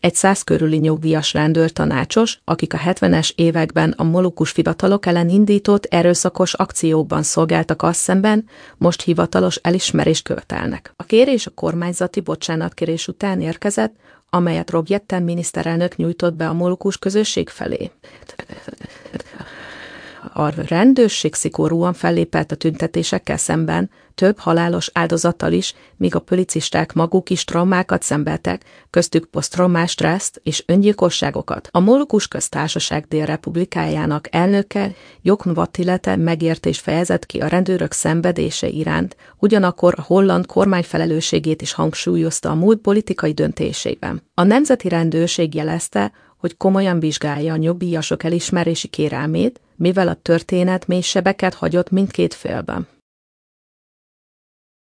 Egy 100 körüli nyugdíjas rendőrtanácsos, akik a 70-es években a molukus fiatalok ellen indított erőszakos akciókban szolgáltak azt szemben, most hivatalos elismerést követelnek. A kérés a kormányzati bocsánatkérés után érkezett, amelyet Rob Jetten miniszterelnök nyújtott be a molukus közösség felé. A rendőrség szigorúan fellépett a tüntetésekkel szemben, több halálos áldozattal is, míg a policisták maguk is traumákat szenvedtek, köztük posztraumás stresszt és öngyilkosságokat. A Molukus Köztársaság Dél-Republikájának elnöke Jon Watilete megértést fejezett ki a rendőrök szenvedése iránt, ugyanakkor a holland kormány felelősségét is hangsúlyozta a múlt politikai döntésében. A Nemzeti Rendőrség jelezte, hogy komolyan vizsgálja a nyugdíjasok elismerési kérelmét, mivel a történet mély sebeket hagyott mindkét félben.